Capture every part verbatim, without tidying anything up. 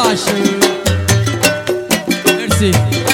باشه. مرسی.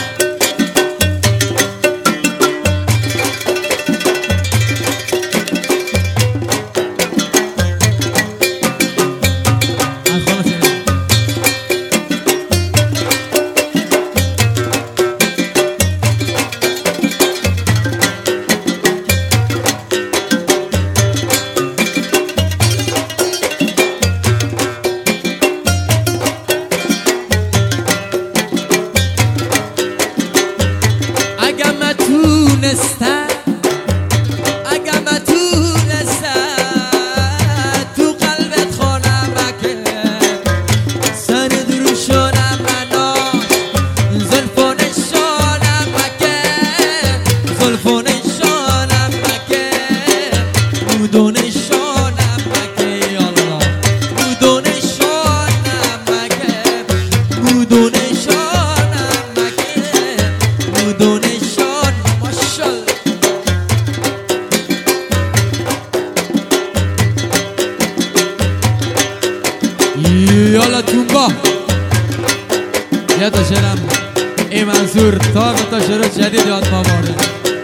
یالا تونبا یه تا شرم ای منصور تا تا شروع جدید یاد ما بارده.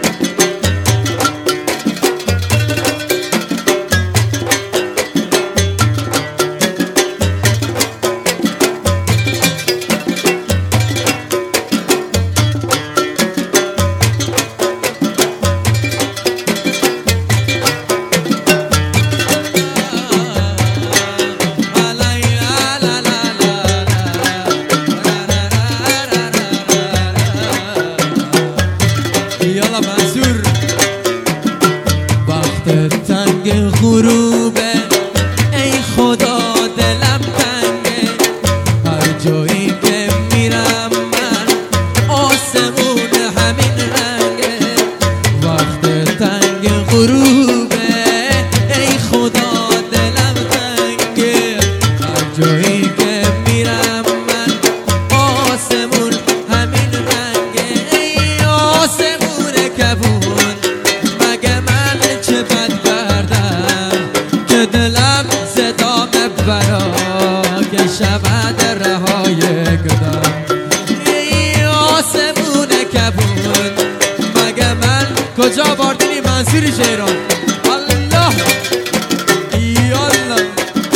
غروبه ای خدا دلم تنگه، هر جایی که میرم من آسمون همین رنگه. وقت تنگ غروبه ای خدا دلم تنگه، هر جایی که میرم من آسمون همین رنگه. ای آسمون کبون مگه من چه بد دلم صدا مبرا که شود رهای گدام. ای آسمون کبون مگه من کجا باردنی منصور شیران. الله یالله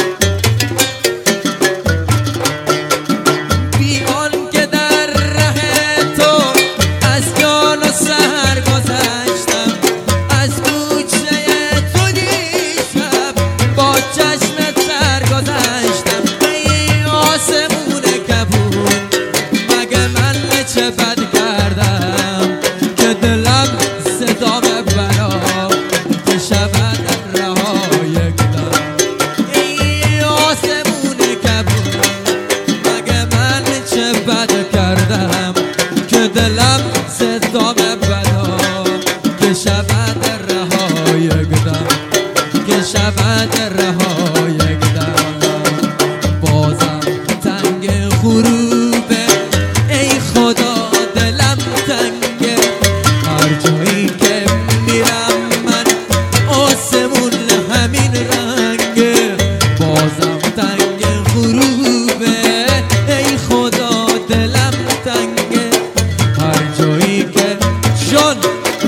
بیان که در ره تو از جان و سهر گذشتم، از کوچه تو دیشب با چشم تر گذشتم. ای آسمون کبون مگه من چه بد کردم که دلم صدا ببرا که شود رهای گدام. ای آسمون کبون مگه من چه بد کردم که دلم صدا ببرا که شود رهای گدام، که شود رهای گدام. بازم تنگ غروبه ای خدا دلم تنگه، هر جایی که میرم من آسمون همین رنگه. بازم تنگ غروبه ای خدا دلم تنگه، هر جایی که شد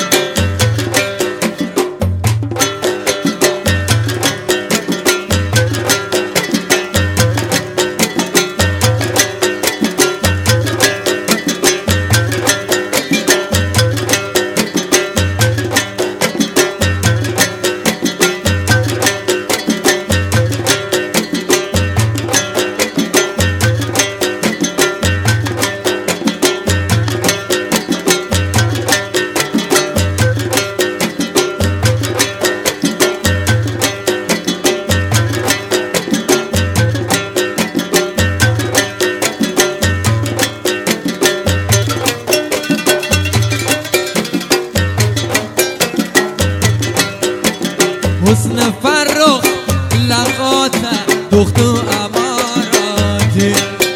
حسن فرخ لقات دخت و اماراتی،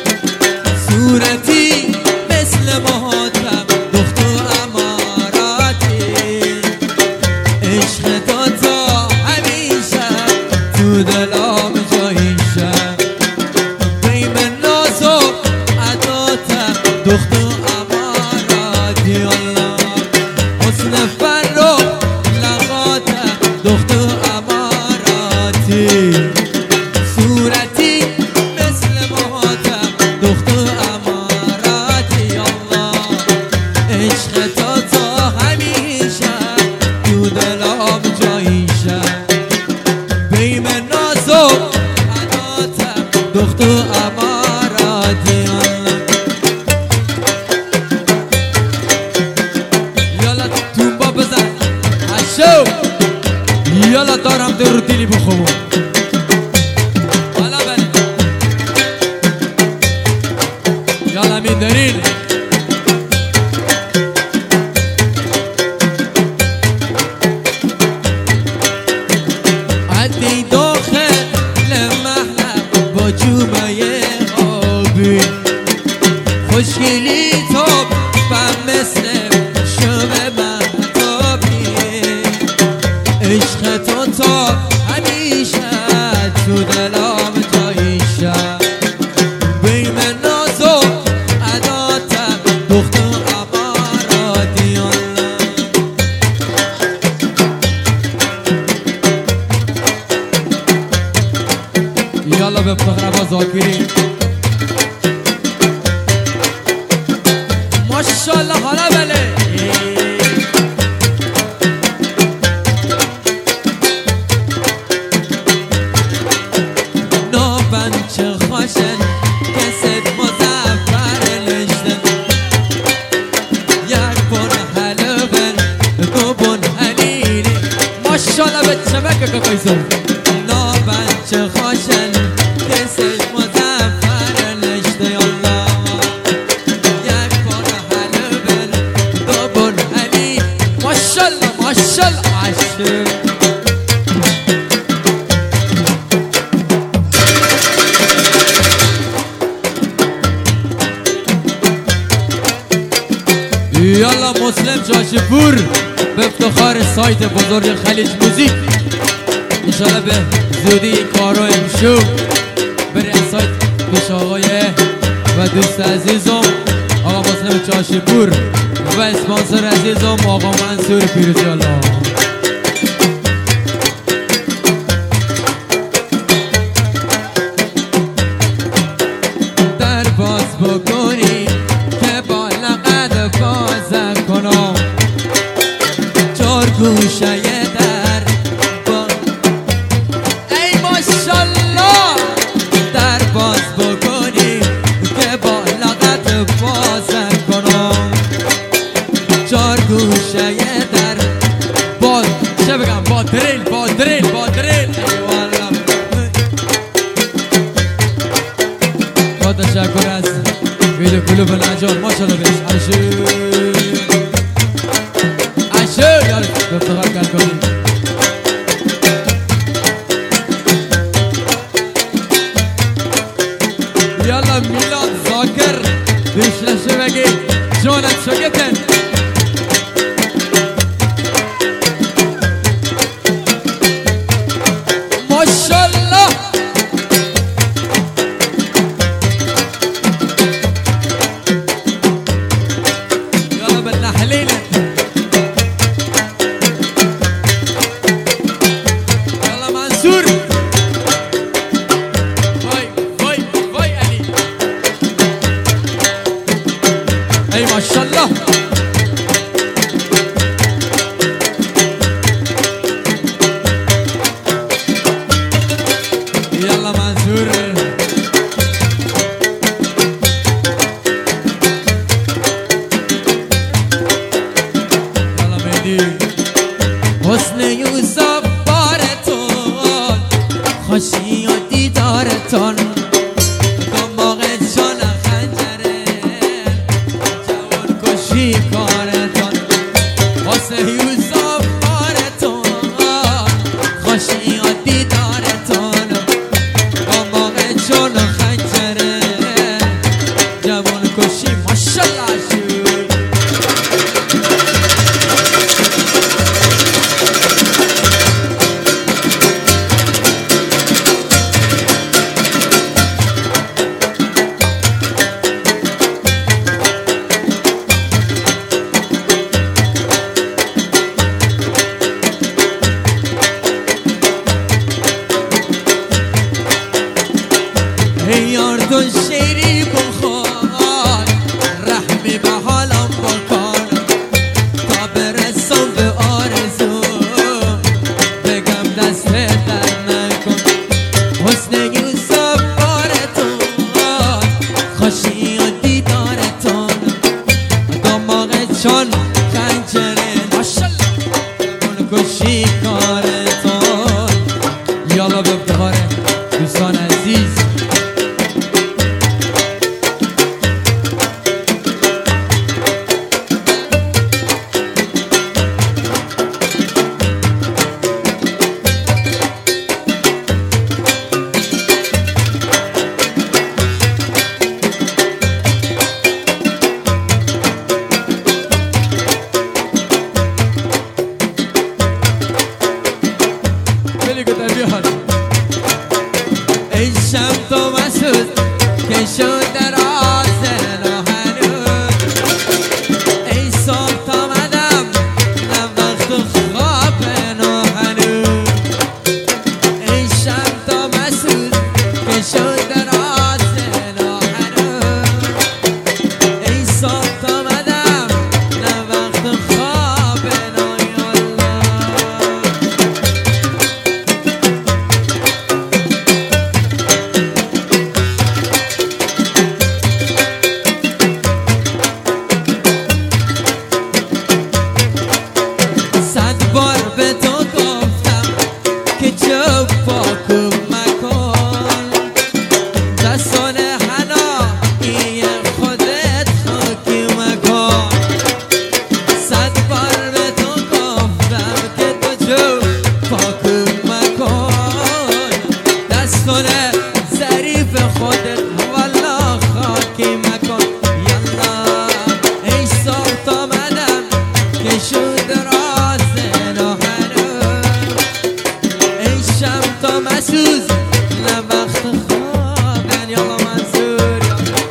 صورتی مثل مهاتم دخت و اماراتی. عشق تو تا همیشه تو دلام جاییشه، قیم ناز و دختو اماراتی یالا تومبا بزن هشو یالا دارم در رو دیلی بخوبم حالا بله یالا می دارین عدی داخل محلم با جومه آبی خوشگلی تاب و مثل شب محتابی عشق تو تا همیشه تو دلام جایشه بیم نازو عداتم دختو اماراتی یالا به فقربا زاکری ماشالله حالا بله نابن چه خوشن کست مزفر نشتن یک بون حلوبن دو بون حلیلی ماشالله به چمک ککایسو نابن چه خوشن کست مزفر نشته یالله یک بون حلوبن دو بون حلیلی ماشالله ماشالله عشق یالا مسلم جاشپور به افتخار سایت بزرگ خلیج موزیک انشالله به زودی کارو امشو بره سایت پیش آقای و دوست عزیزم آقا مسلم جاشپور و اسپانسر عزیزم آقا منصور پیروزی الله در باز بکنی که با لقد باز کنم چار گوشه در با ای ماشالله در باز بکنی که با لقد باز کنم چار گوشه در با چه بگم با دریل با دریل با دریل با تشکر از ویدیو کلوب نجار ماشالله بهش عشو عشو یار به افتخار کل کنی یالا میلاد زاکر بیشلشه بگی جانت شگتن ماشالله یالا به نحلیلت یالا منصور وای وای وای علی ای ماشالله یالا منصور یالا مهدی حسن یوسف بارتون خوشی و دیدارتون دماغت شان خنجره جوان کشی کارتون حسن یوسف بارتون خوشی و دیدارتون دماغت شان خنجره جوان کشی ماشالله شد یار تو شیری بخواد رحمی به حالم بکن تا برسم به آرزو بگم دست در نکن حسن یوسف بارت شم تو مسوز که شد در آسن و هنوز ای صبح آمدم نه وقت خواب و هنوز ای شم تو مسوز که شد در آسن و هنوز ای صبح آمدم نه وقت خواب و صد بار به تو گفتم که چوب پاکو مکن دستان حنایی خودت خاکی مکن صد بار به تو گفتم که تو چوب پاکو مکن دستان ظریف خودت والا خاکی مکن یالا ای صبح آمدم که شد تو مسوز نه وقت خوابن یالا منصور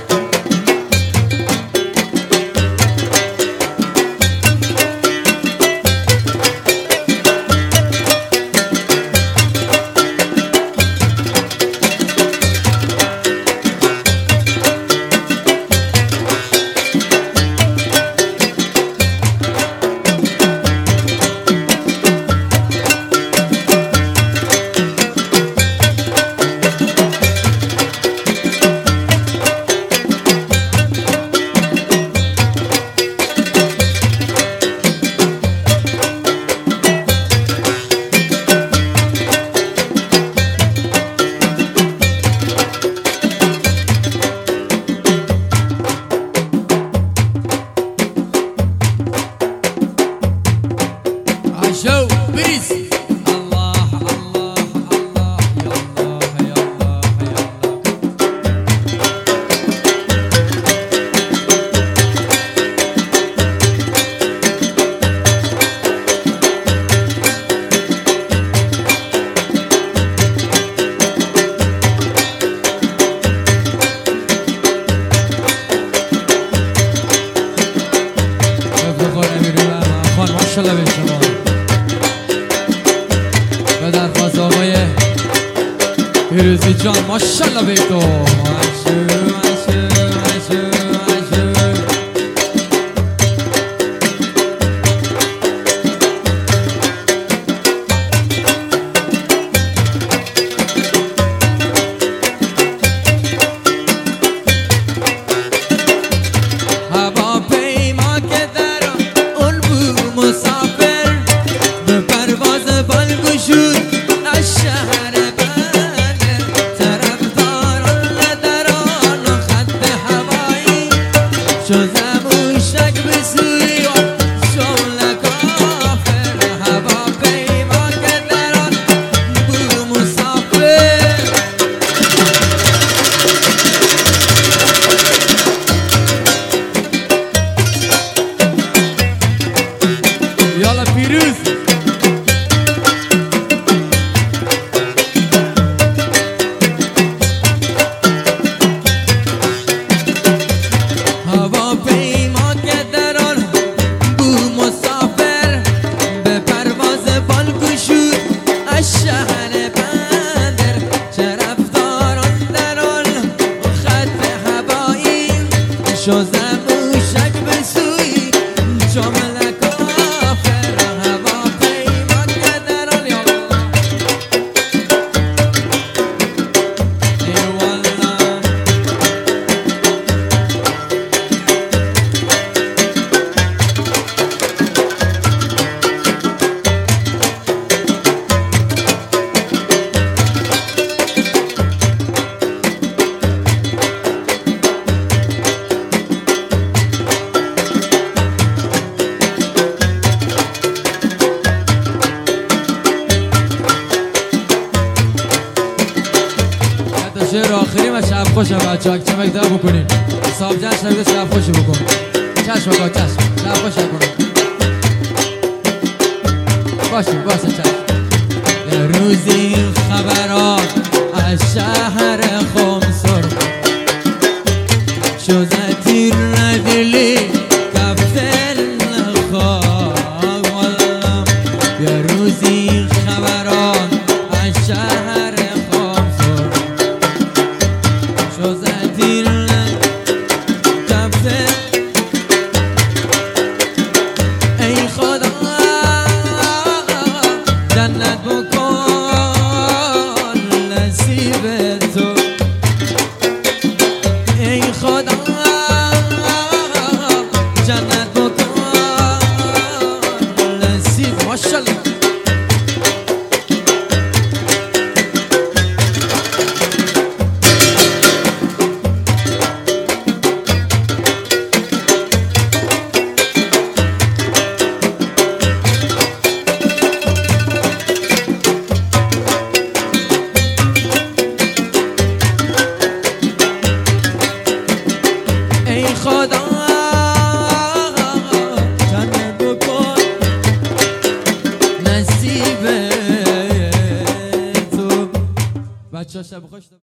شو بريز الله الله الله يا الله يا الله يا الله خان ما شاء الله به شما و درخواست آقای پیروزی جان ماشاءالله به تو ماشو ماشو ماشو ماشو هواپیما که در اون بود مسافر به پرواز بالگو شد از شهر بنده طرفداران لدران و خط هوایی شدم موشک به سوی و شغل کافر هواپیما که در آن بود مسافر یالا پیروز هواپیما که در آن بود مسافر به پرواز بالگو شد از شهر بندر طرفداران در آن خط هوایی شدم موشک به سوی جمله کافر هواپیما که در آن ای والله شعر آخری و شب خوش بچه ها که چمک در بکنین صاحب جشن نگه شب خوش بکن چشم آقا چشم شب خوش بکن باشیم باشه چشم یه روزی خبرات از شهر خمسر شده تیر ندلی کفتل نخواه والله بیا روزی خبران از شهر خمسر شده تیر کفتل ای خدا جنت بکن نصیب تو ای خدا جنت بکن نصیب ماشاءالله خدا جنت بکن نصیب تو بچه ها شب خوش